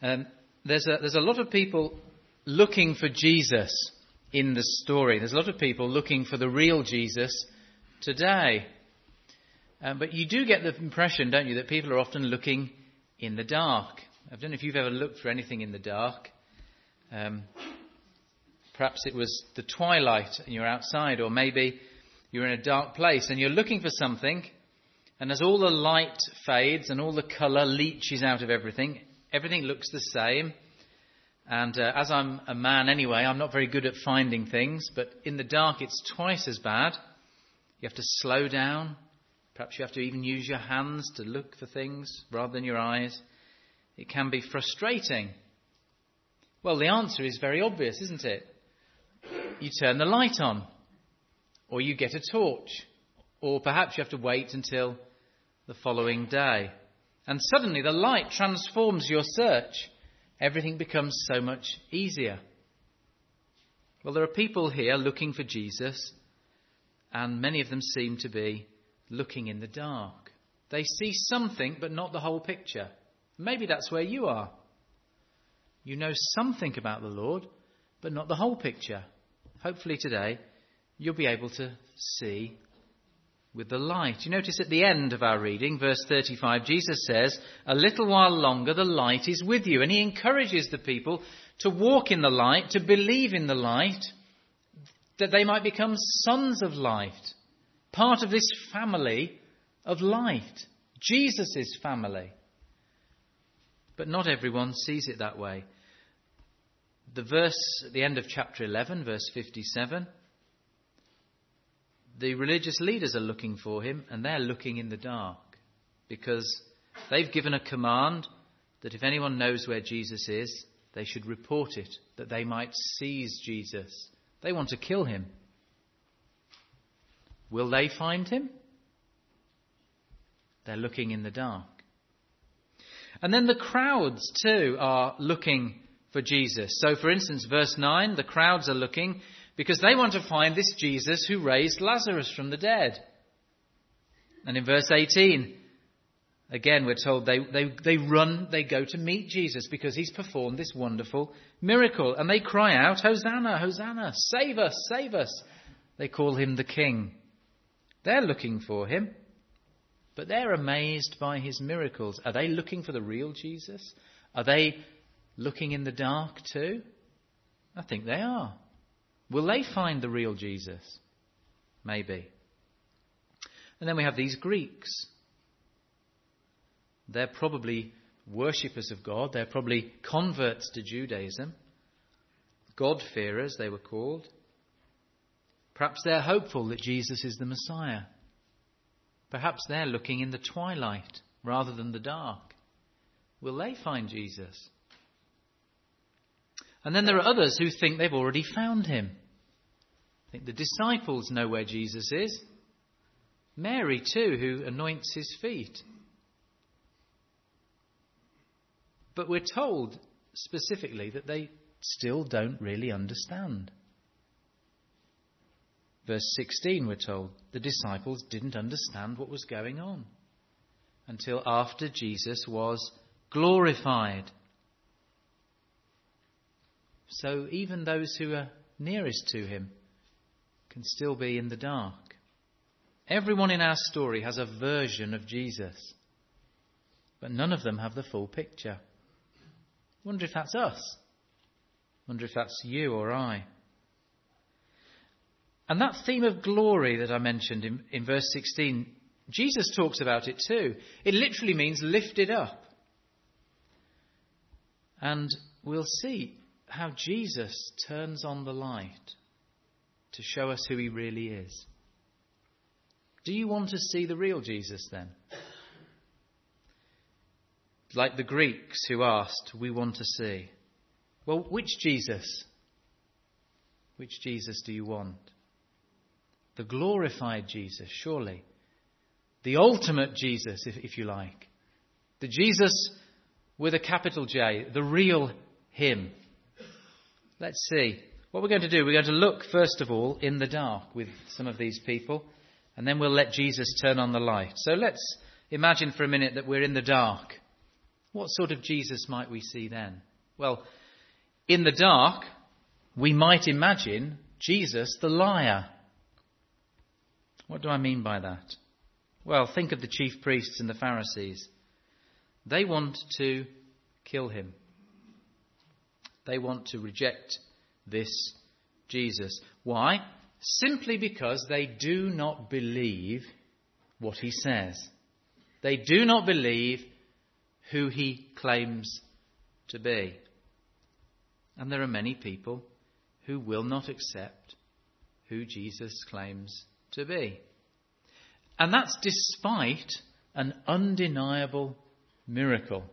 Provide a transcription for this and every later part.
There's a lot of people looking for Jesus in the story. There's a lot of people looking for the real Jesus today. But you do get the impression, don't you, that people are often looking in the dark. I don't know if you've ever looked for anything in the dark. Perhaps it was the twilight and you're outside, or maybe you're in a dark place and you're looking for something, and as all the light fades and all the colour leaches out of everything, everything looks the same. And as I'm a man anyway, I'm not very good at finding things, but in the dark it's twice as bad. You have to slow down. Perhaps you have to even use your hands to look for things rather than your eyes. It can be frustrating. Well, the answer is very obvious, isn't it? You turn the light on, or you get a torch, or perhaps you have to wait until the following day. And suddenly the light transforms your search. Everything becomes so much easier. Well, there are people here looking for Jesus, and many of them seem to be looking in the dark. They see something, but not the whole picture. Maybe that's where you are. You know something about the Lord, but not the whole picture. Hopefully today you'll be able to see with the light. You notice at the end of our reading, verse 35, Jesus says, "A little while longer the light is with you." And he encourages the people to walk in the light, to believe in the light, that they might become sons of light, part of this family of light, Jesus' family. But not everyone sees it that way. The verse at the end of chapter 11, verse 57, the religious leaders are looking for him, and they're looking in the dark, because they've given a command that if anyone knows where Jesus is, they should report it, that they might seize Jesus. They want to kill him. Will they find him? They're looking in the dark. And then the crowds too are looking for Jesus. So for instance, verse 9, the crowds are looking because they want to find this Jesus who raised Lazarus from the dead. And in verse 18, again we're told they run, they go to meet Jesus because he's performed this wonderful miracle. And they cry out, "Hosanna, Hosanna, save us, save us." They call him the King. They're looking for him, but they're amazed by his miracles. Are they looking for the real Jesus? Are they looking in the dark too? I think they are. Will they find the real Jesus? Maybe. And then we have these Greeks. They're probably worshippers of God. They're probably converts to Judaism. God-fearers, they were called. Perhaps they're hopeful that Jesus is the Messiah. Perhaps they're looking in the twilight rather than the dark. Will they find Jesus? And then there are others who think they've already found him. I think the disciples know where Jesus is. Mary too, who anoints his feet. But we're told specifically that they still don't really understand. Verse 16, we're told, the disciples didn't understand what was going on until after Jesus was glorified. So even those who are nearest to him can still be in the dark. Everyone in our story has a version of Jesus, but none of them have the full picture. Wonder if that's us. Wonder if that's you or I. And that theme of glory that I mentioned in verse 16, Jesus talks about it too. It literally means lifted up. And we'll see how Jesus turns on the light to show us who he really is. Do you want to see the real Jesus then? Like the Greeks who asked, we want to see. Well, which Jesus? Which Jesus do you want? The glorified Jesus, surely. The ultimate Jesus, if you like. The Jesus with a capital J, the real him. Let's see. What we're going to do, we're going to look first of all in the dark with some of these people, and then we'll let Jesus turn on the light. So let's imagine for a minute that we're in the dark What sort of Jesus might we see then? Well, in the dark, we might imagine Jesus the liar. What do I mean by that? Well, think of the chief priests and the Pharisees. They want to kill him. They want to reject this Jesus. Why? Simply because they do not believe what he says. They do not believe who he claims to be. And there are many people who will not accept who Jesus claims to be. And that's despite an undeniable miracle.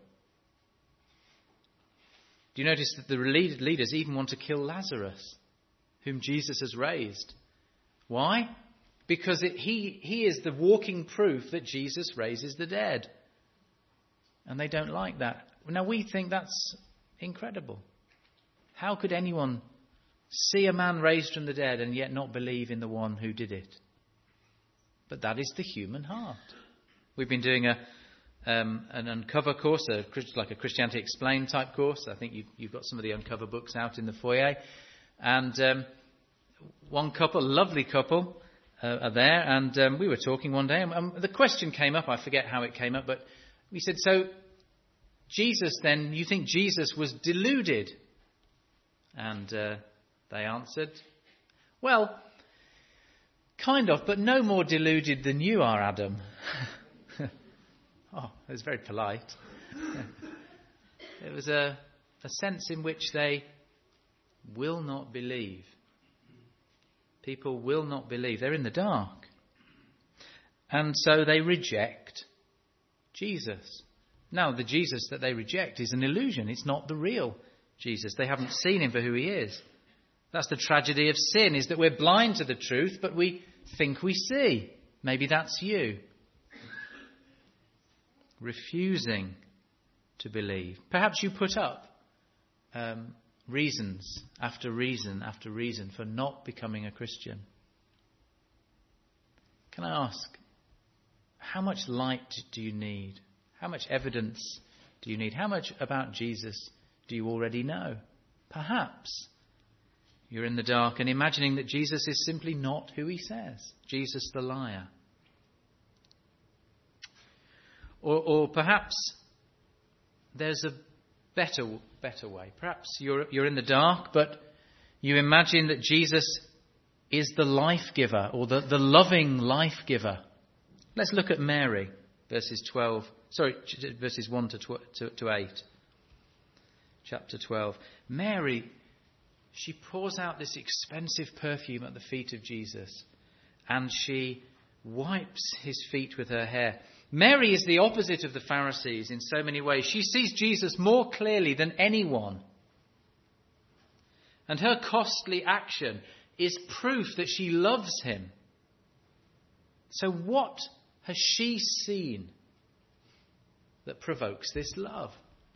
Do you notice that the leaders even want to kill Lazarus, whom Jesus has raised? Why? Because he is the walking proof that Jesus raises the dead. And they don't like that. Now we think that's incredible. How could anyone see a man raised from the dead and yet not believe in the one who did it? But that is the human heart. We've been doing an Uncover course, like a Christianity Explained type course. I think you've got some of the Uncover books out in the foyer. And one couple, lovely couple, are there. And we were talking one day. And the question came up. I forget how it came up. But we said, so Jesus then, you think Jesus was deluded? And they answered, well, kind of, but no more deluded than you are, Adam. Oh, it was very polite. It was a sense in which they will not believe. People will not believe. They're in the dark. And so they reject Jesus. Now, the Jesus that they reject is an illusion. It's not the real Jesus. They haven't seen him for who he is. That's the tragedy of sin, is that we're blind to the truth, but we think we see. Maybe that's you. Refusing to believe. Perhaps you put up reasons after reason after reason for not becoming a Christian. Can I ask, how much light do you need? How much evidence do you need? How much about Jesus do you already know? Perhaps you're in the dark and imagining that Jesus is simply not who he says. Jesus the liar. Or perhaps there's a better way. Perhaps you're in the dark, but you imagine that Jesus is the life giver, or the loving life giver. Let's look at Mary, verses 1 to 8. Chapter 12. Mary, she pours out this expensive perfume at the feet of Jesus, and she wipes his feet with her hair. Mary is the opposite of the Pharisees in so many ways. She sees Jesus more clearly than anyone. And her costly action is proof that she loves him. So what has she seen that provokes this love?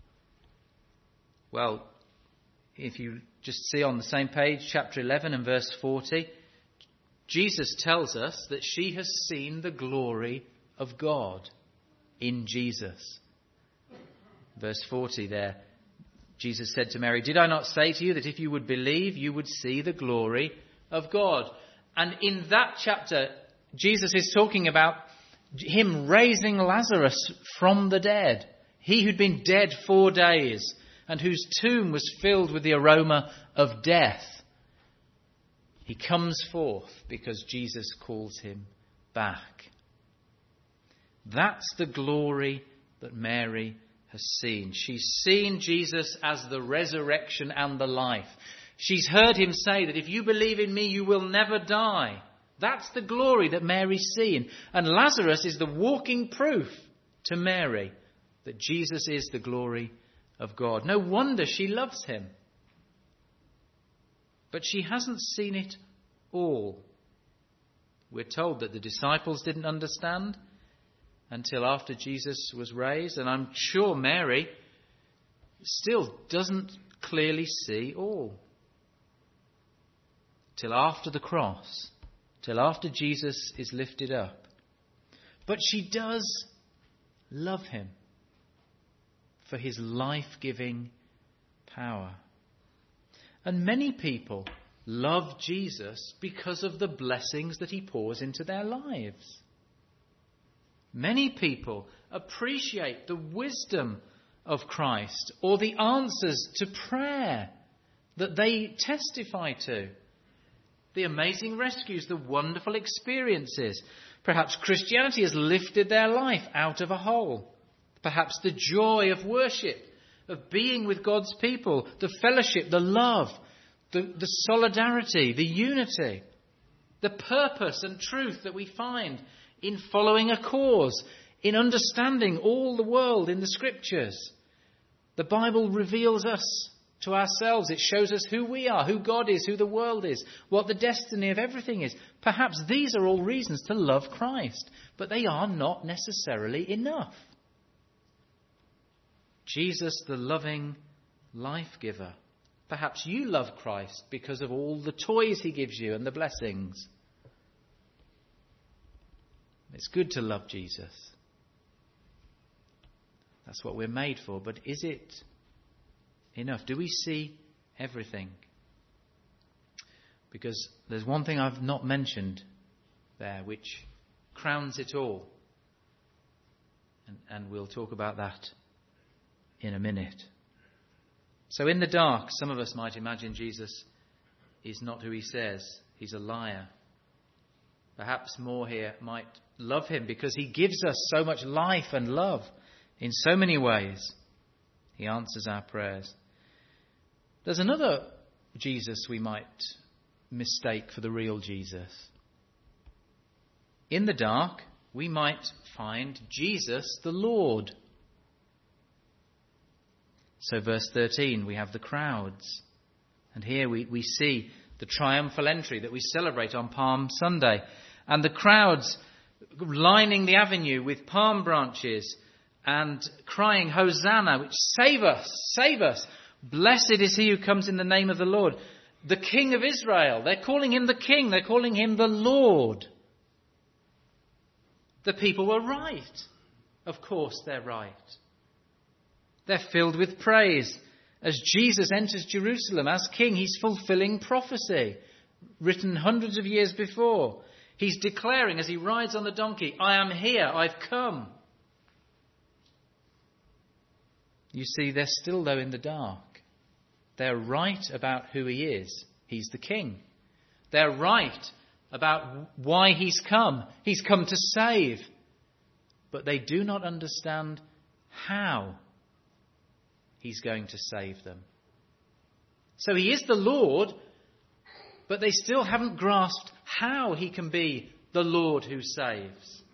Well, if you just see on the same page, chapter 11 and verse 40, Jesus tells us that she has seen the glory of God in Jesus. Verse 40 there, Jesus said to Mary, "Did I not say to you that if you would believe, you would see the glory of God?" And in that chapter, Jesus is talking about him raising Lazarus from the dead. He who'd been dead 4 days and whose tomb was filled with the aroma of death. He comes forth because Jesus calls him back. That's the glory that Mary has seen. She's seen Jesus as the resurrection and the life. She's heard him say that if you believe in me, you will never die. That's the glory that Mary's seen. And Lazarus is the walking proof to Mary that Jesus is the glory of God. No wonder she loves him. But she hasn't seen it all. We're told that the disciples didn't understand until after Jesus was raised. And I'm sure Mary still doesn't clearly see all. Till after the cross. Till after Jesus is lifted up. But she does love him. for his life-giving power. And many people love Jesus because of the blessings that he pours into their lives. Many people appreciate the wisdom of Christ or the answers to prayer that they testify to. The amazing rescues, the wonderful experiences. Perhaps Christianity has lifted their life out of a hole. Perhaps the joy of worship, of being with God's people, the fellowship, the love, the solidarity, the unity, the purpose and truth that we find in following a cause, in understanding all the world in the Scriptures. The Bible reveals us to ourselves. It shows us who we are, who God is, who the world is, what the destiny of everything is. Perhaps these are all reasons to love Christ, but they are not necessarily enough. Jesus, the loving life-giver. Perhaps you love Christ because of all the toys he gives you and the blessings. It's good to love Jesus. That's what we're made for. But is it enough? Do we see everything? Because there's one thing I've not mentioned there which crowns it all. And we'll talk about that in a minute. So in the dark, some of us might imagine Jesus is not who he says. He's a liar. Perhaps more here might love him because he gives us so much life and love in so many ways. He answers our prayers. There's another Jesus we might mistake for the real Jesus. In the dark, we might find Jesus the Lord. So verse 13, we have the crowds. And here we see the triumphal entry that we celebrate on Palm Sunday. And the crowds lining the avenue with palm branches and crying, Hosanna, which save us, save us. Blessed is he who comes in the name of the Lord. The King of Israel. They're calling him the King. They're calling him the Lord. The people were right. Of course they're right. They're filled with praise. As Jesus enters Jerusalem as king, he's fulfilling prophecy written hundreds of years before. He's declaring as he rides on the donkey, I am here, I've come. You see, they're still, though, in the dark. They're right about who he is. He's the king. They're right about why he's come. He's come to save. But they do not understand how he's going to save them. So he is the Lord, but they still haven't grasped how he can be the Lord who saves.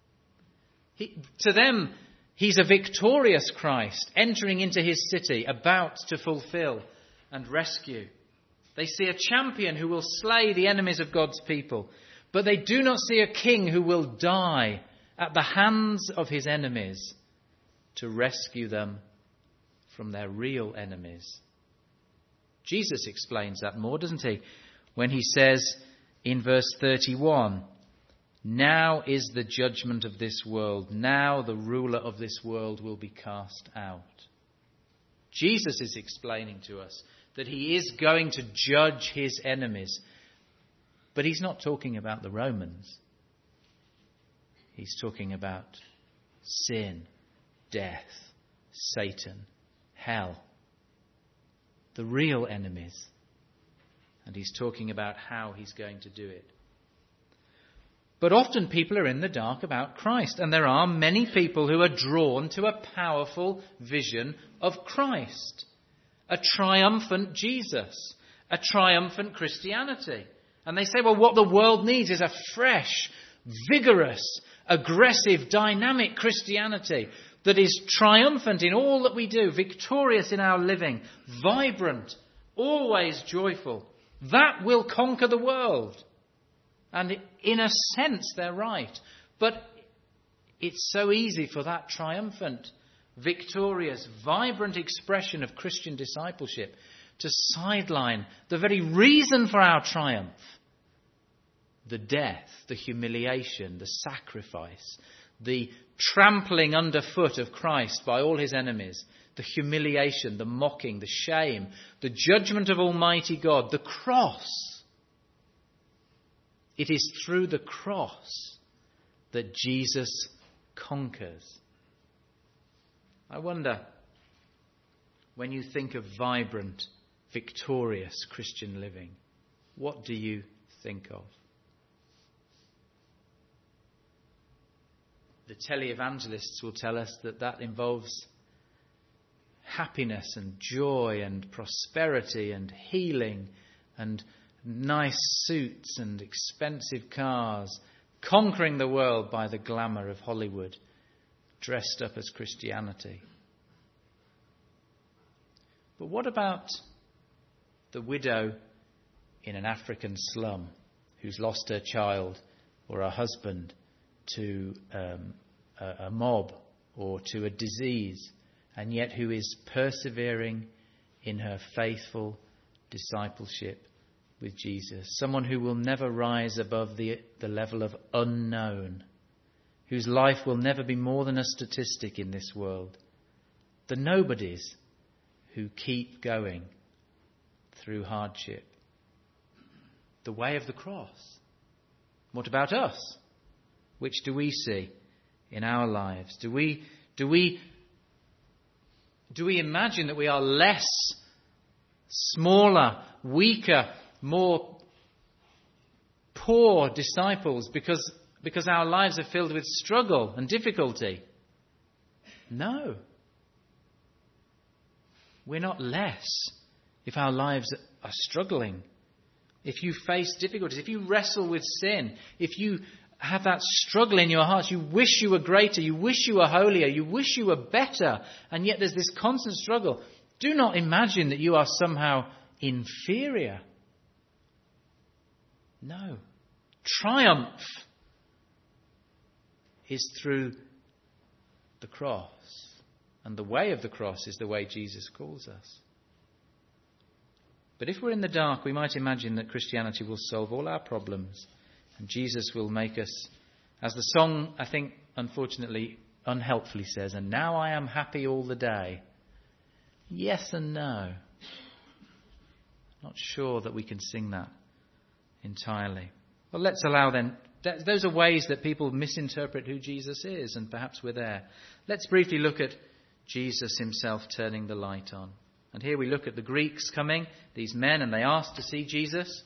To them, he's a victorious Christ entering into his city, about to fulfill and rescue. They see a champion who will slay the enemies of God's people, but they do not see a king who will die at the hands of his enemies to rescue them from their real enemies. Jesus explains that more, doesn't he? When he says in verse 31, now is the judgment of this world. Now the ruler of this world will be cast out. Jesus is explaining to us that he is going to judge his enemies. But he's not talking about the Romans. He's talking about sin, death, Satan, hell, the real enemies. And he's talking about how he's going to do it. But often people are in the dark about Christ, and there are many people who are drawn to a powerful vision of Christ, a triumphant Jesus, a triumphant Christianity. And they say, well, what the world needs is a fresh, vigorous, aggressive, dynamic Christianity that is triumphant in all that we do, victorious in our living, vibrant, always joyful. That will conquer the world. And in a sense, they're right. But it's so easy for that triumphant, victorious, vibrant expression of Christian discipleship to sideline the very reason for our triumph. The death, the humiliation, the sacrifice, the trampling underfoot of Christ by all his enemies, the humiliation, the mocking, the shame, the judgment of Almighty God, the cross. It is through the cross that Jesus conquers. I wonder, when you think of vibrant, victorious Christian living, what do you think of? The televangelists will tell us that that involves happiness and joy and prosperity and healing and nice suits and expensive cars, conquering the world by the glamour of Hollywood, dressed up as Christianity. But what about the widow in an African slum who's lost her child or her husband to a mob or to a disease, and yet who is persevering in her faithful discipleship with Jesus? Someone who will never rise above the level of unknown, whose life will never be more than a statistic in this world. The nobodies who keep going through hardship. The way of the cross. What about us? Which do we see in our lives? Do we imagine that we are less, smaller, weaker, more poor disciples because our lives are filled with struggle and difficulty? No. We're not less if our lives are struggling. If you face difficulties, if you wrestle with sin, if you have that struggle in your heart, you wish you were greater, you wish you were holier, you wish you were better, and yet there's this constant struggle, do not imagine that you are somehow inferior. No. Triumph is through the cross. And the way of the cross is the way Jesus calls us. But if we're in the dark, we might imagine that Christianity will solve all our problems. And Jesus will make us, as the song, I think, unfortunately, unhelpfully says, and now I am happy all the day. Yes and no. Not sure that we can sing that entirely. Well, let's allow then, those are ways that people misinterpret who Jesus is, and perhaps we're there. Let's briefly look at Jesus himself turning the light on. And here we look at the Greeks coming, these men, and they ask to see Jesus.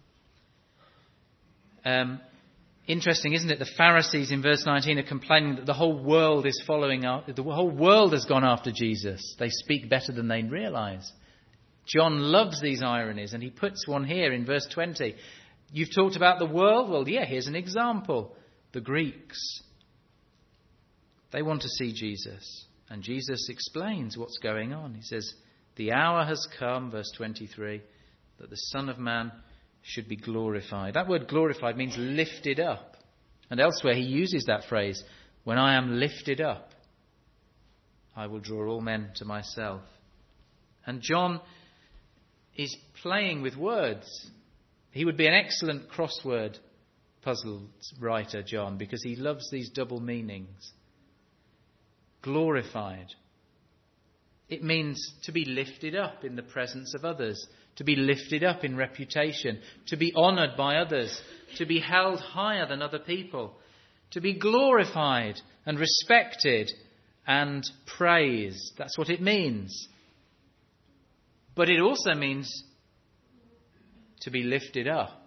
Interesting, isn't it? The Pharisees in verse 19 are complaining that the whole world is following up. The whole world has gone after Jesus. They speak better than they realise. John loves these ironies, and he puts one here in verse 20. You've talked about the world? Well, yeah, here's an example. The Greeks. They want to see Jesus. And Jesus explains what's going on. He says, the hour has come, verse 23, that the Son of Man should be glorified. That word glorified means lifted up. And elsewhere he uses that phrase, when I am lifted up, I will draw all men to myself. And John is playing with words. He would be an excellent crossword puzzle writer, John, because he loves these double meanings. Glorified. It means to be lifted up in the presence of others, to be lifted up in reputation, to be honoured by others, to be held higher than other people, to be glorified and respected and praised. That's what it means. But it also means to be lifted up.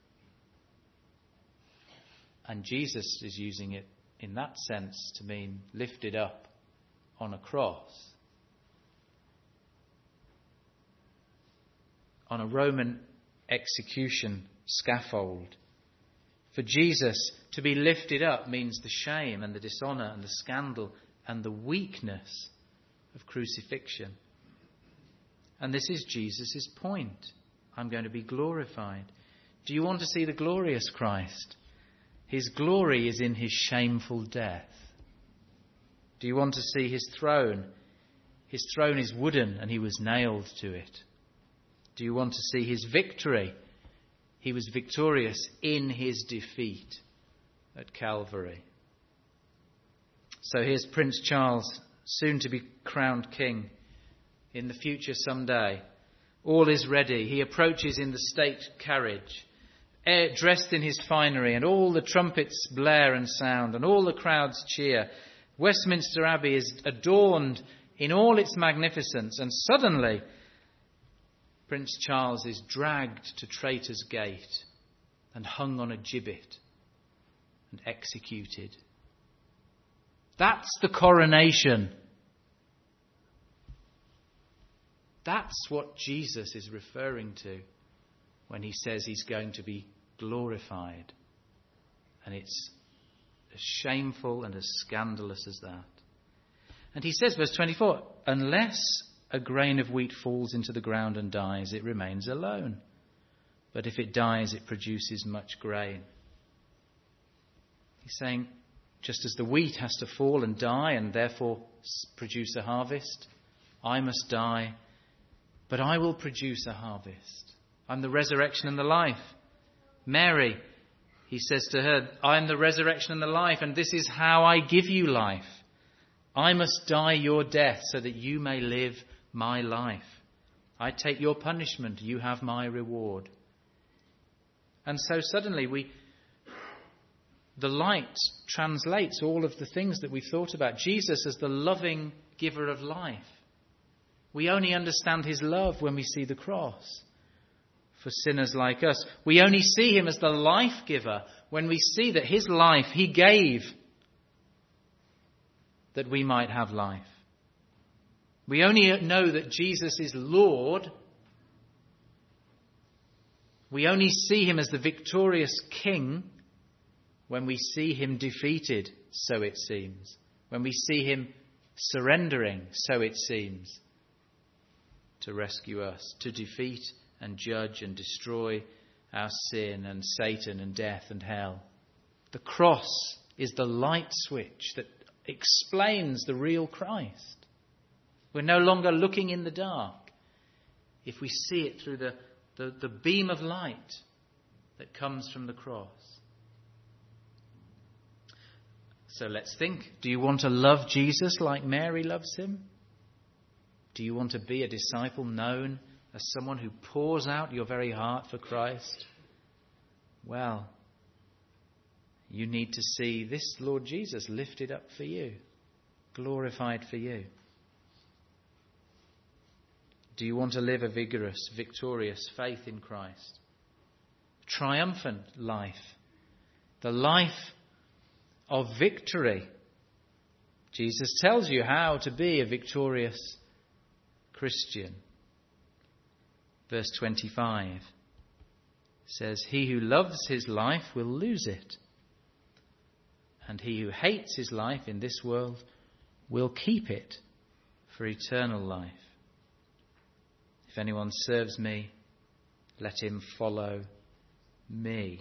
And Jesus is using it in that sense to mean lifted up on a cross. On a Roman execution scaffold. For Jesus, to be lifted up means the shame and the dishonour and the scandal and the weakness of crucifixion. And this is Jesus' point. I'm going to be glorified. Do you want to see the glorious Christ? His glory is in his shameful death. Do you want to see his throne? His throne is wooden and he was nailed to it. Do you want to see his victory? He was victorious in his defeat at Calvary. So here's Prince Charles soon to be crowned king in the future someday. All is ready. He approaches in the state carriage, dressed in his finery, and all the trumpets blare and sound, and all the crowds cheer. Westminster Abbey is adorned in all its magnificence, and suddenly Prince Charles is dragged to Traitor's Gate and hung on a gibbet and executed. That's the coronation. That's what Jesus is referring to when he says he's going to be glorified. And it's as shameful and as scandalous as that. And he says, verse 24, unless a grain of wheat falls into the ground and dies, it remains alone. But if it dies, it produces much grain. He's saying, just as the wheat has to fall and die and therefore produce a harvest, I must die, but I will produce a harvest. I'm the resurrection and the life. Mary, he says to her, I am the resurrection and the life, and this is how I give you life. I must die your death so that you may live my life. I take your punishment, you have my reward. And so suddenly the light translates all of the things that we thought about. Jesus as the loving giver of life. We only understand his love when we see the cross. For sinners like us, we only see him as the life giver when we see that his life he gave that we might have life. We only know that Jesus is Lord. We only see him as the victorious King when we see him defeated, so it seems. When we see him surrendering, so it seems, to rescue us, to defeat and judge and destroy our sin and Satan and death and hell. The cross is the light switch that explains the real Christ. We're no longer looking in the dark if we see it through the beam of light that comes from the cross. So let's think. Do you want to love Jesus like Mary loves him? Do you want to be a disciple known as someone who pours out your very heart for Christ? Well, you need to see this Lord Jesus lifted up for you, glorified for you. Do you want to live a vigorous, victorious faith in Christ? Triumphant life. The life of victory. Jesus tells you how to be a victorious Christian. Verse 25 says, he who loves his life will lose it, and he who hates his life in this world will keep it for eternal life. If anyone serves me, let him follow me.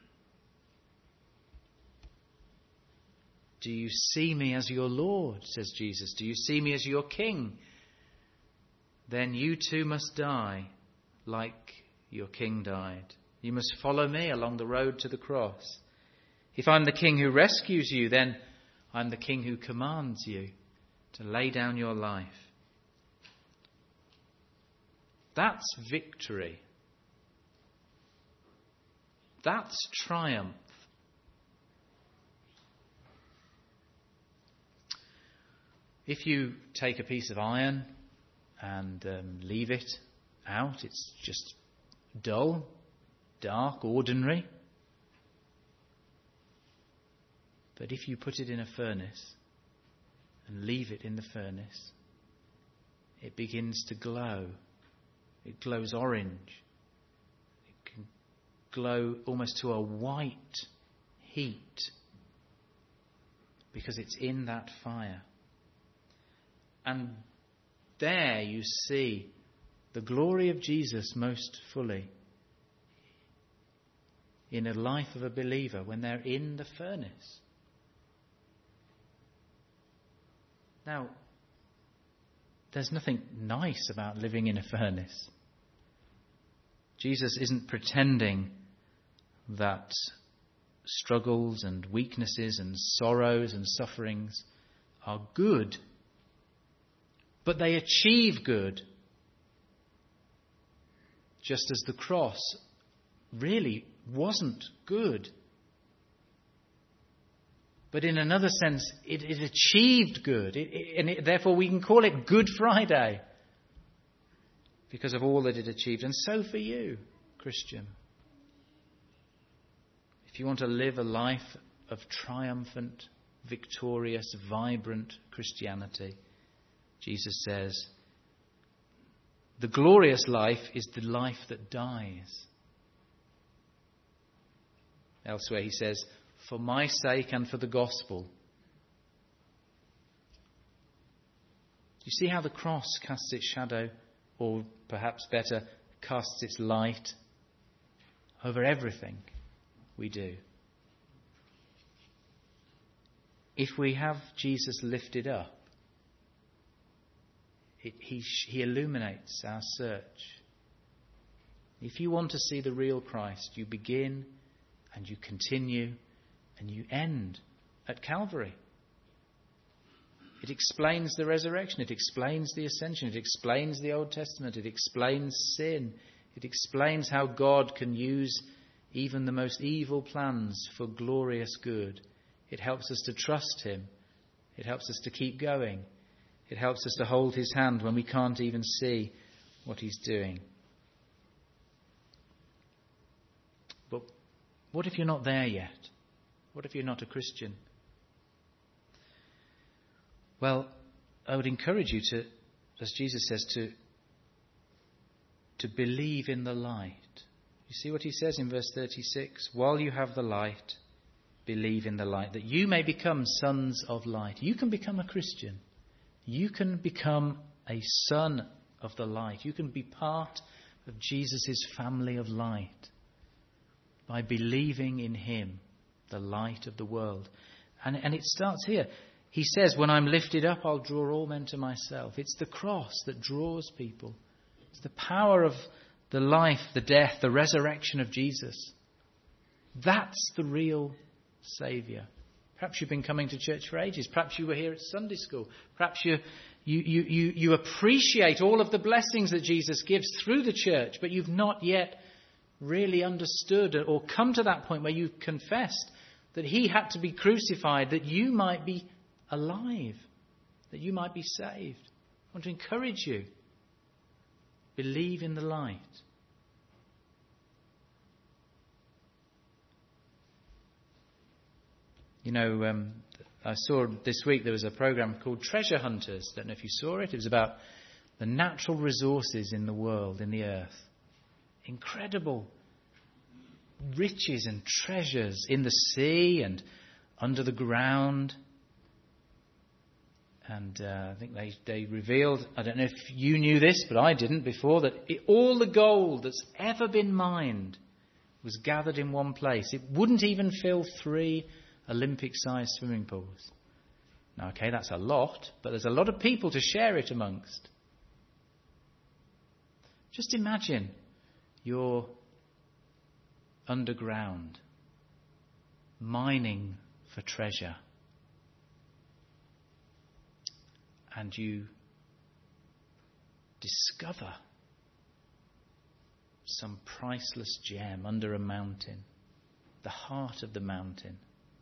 Do you see me as your Lord, says Jesus? Do you see me as your King? Then you too must die like your King died. You must follow me along the road to the cross. If I'm the King who rescues you, then I'm the King who commands you to lay down your life. That's victory. That's triumph. If you take a piece of iron and leave it out, it's just dull, dark, ordinary. But if you put it in a furnace and leave it in the furnace, it begins to glow. It glows orange. It can glow almost to a white heat because it's in that fire. And there you see the glory of Jesus most fully in a life of a believer when they're in the furnace. Now, there's nothing nice about living in a furnace. Jesus isn't pretending that struggles and weaknesses and sorrows and sufferings are good but they achieve good. Just as the cross really wasn't good. But in another sense, it achieved good. Therefore, we can call it Good Friday because of all that it achieved. And so for you, Christian. If you want to live a life of triumphant, victorious, vibrant Christianity, Jesus says, the glorious life is the life that dies. Elsewhere he says, for my sake and for the gospel. You see how the cross casts its shadow, or perhaps better, casts its light over everything we do. If we have Jesus lifted up, he illuminates our search. If you want to see the real Christ, you begin and you continue and you end at Calvary. It explains the resurrection. It explains the ascension. It explains the Old Testament. It explains sin. It explains how God can use even the most evil plans for glorious good. It helps us to trust him. It helps us to keep going. It helps us to hold his hand when we can't even see what he's doing. But what if you're not there yet? What if you're not a Christian? Well, I would encourage you to, as Jesus says, to believe in the light. You see what he says in verse 36? While you have the light, believe in the light, that you may become sons of light. You can become a Christian. You can become a son of the light. You can be part of Jesus' family of light by believing in him, the light of the world. And it starts here. He says, when I'm lifted up, I'll draw all men to myself. It's the cross that draws people. It's the power of the life, the death, the resurrection of Jesus. That's the real Saviour. Perhaps you've been coming to church for ages. Perhaps you were here at Sunday school. Perhaps you appreciate all of the blessings that Jesus gives through the church, but you've not yet really understood or come to that point where you've confessed that he had to be crucified, that you might be alive, that you might be saved. I want to encourage you. Believe in the light. You know, I saw this week there was a program called Treasure Hunters. Don't know if you saw it. It was about the natural resources in the world, in the earth. Incredible riches and treasures in the sea and under the ground. And I think they revealed, I don't know if you knew this, but I didn't before, that all the gold that's ever been mined was gathered in one place. It wouldn't even fill 3 Olympic-sized swimming pools. Now, okay, that's a lot, but there's a lot of people to share it amongst. Just imagine you're underground, mining for treasure, and you discover some priceless gem under a mountain, the heart of the mountain.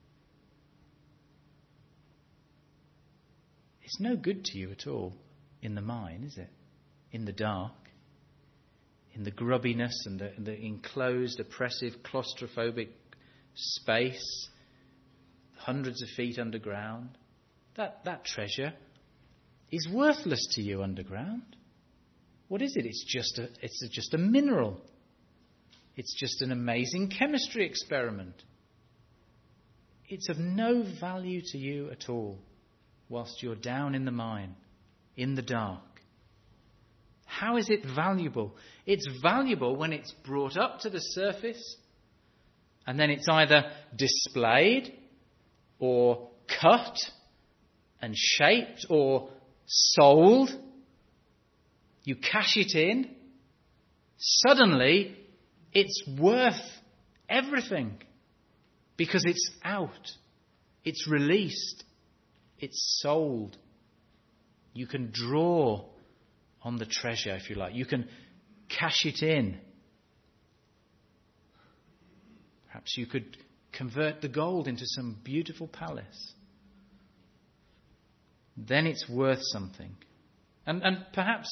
It's no good to you at all in the mine, is it? In the dark, in the grubbiness and the enclosed, oppressive, claustrophobic space, hundreds of feet underground. That treasure is worthless to you underground. What is it? It's just a mineral. It's just an amazing chemistry experiment. It's of no value to you at all whilst you're down in the mine, in the dark. How is it valuable? It's valuable when it's brought up to the surface and then it's either displayed or cut and shaped or sold. You cash it in. Suddenly, it's worth everything because it's out. It's released. It's sold. You can draw on the treasure, if you like. You can cash it in. Perhaps you could convert the gold into some beautiful palace. Then it's worth something. And perhaps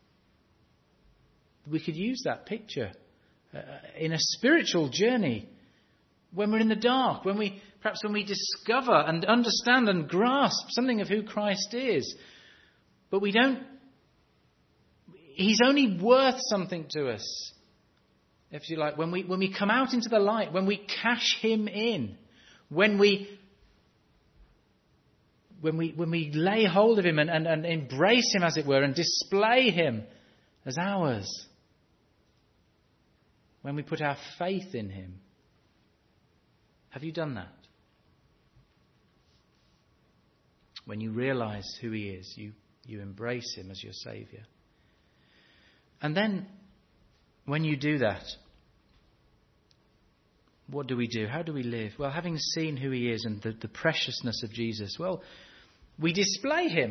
we could use that picture in a spiritual journey when we're in the dark, when we discover and understand and grasp something of who Christ is. But we don't. He's only worth something to us, if you like, when we come out into the light, when we cash him in, when we lay hold of him and embrace him, as it were, and display him as ours. When we put our faith in him. Have you done that? When you realize who he is, you embrace him as your Saviour. And then, when you do that, what do we do? How do we live? Well, having seen who he is and the preciousness of Jesus, well, we display him.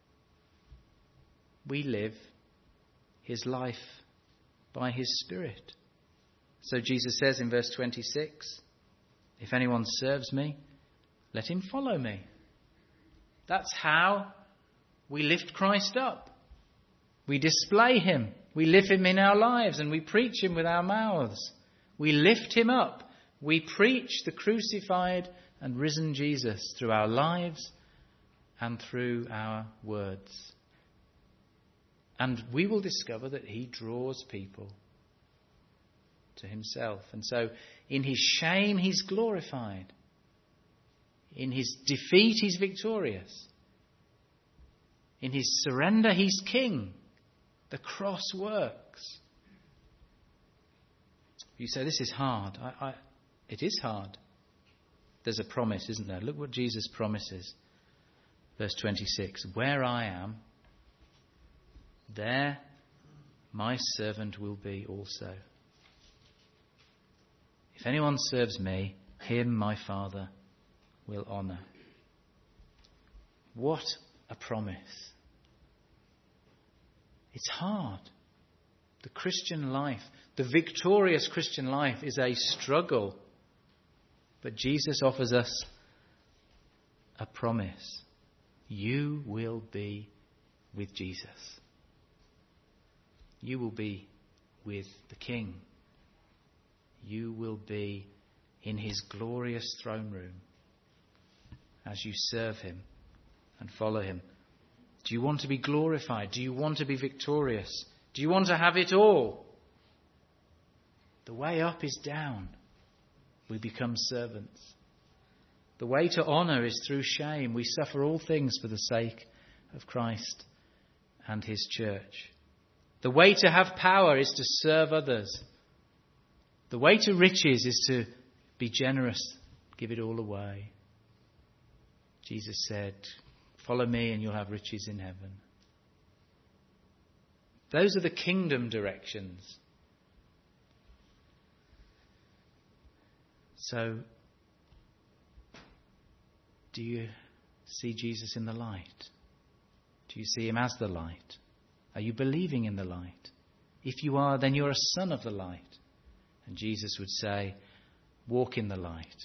We live his life by his Spirit. So Jesus says in verse 26, if anyone serves me, let him follow me. That's how we lift Christ up. We display him. We live him in our lives and we preach him with our mouths. We lift him up. We preach the crucified and risen Jesus through our lives and through our words. And we will discover that he draws people to himself. And so in his shame, he's glorified. In his defeat, he's victorious. In his surrender, he's king. The cross works. You say, this is hard. It is hard. There's a promise, isn't there? Look what Jesus promises. Verse 26, where I am, there my servant will be also. If anyone serves me, him my Father will honour. What a promise. It's hard. The Christian life, the victorious Christian life, is a struggle. But Jesus offers us a promise. You will be with Jesus. You will be with the King. You will be in his glorious throne room as you serve him and follow him. Do you want to be glorified? Do you want to be victorious? Do you want to have it all? The way up is down. We become servants. The way to honour is through shame. We suffer all things for the sake of Christ and his church. The way to have power is to serve others. The way to riches is to be generous, give it all away. Jesus said, follow me and you'll have riches in heaven. Those are the kingdom directions. So, do you see Jesus in the light? Do you see him as the light? Are you believing in the light? If you are, then you're a son of the light. And Jesus would say, walk in the light.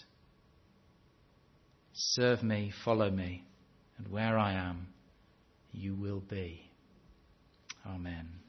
Serve me, follow me, and where I am, you will be. Amen.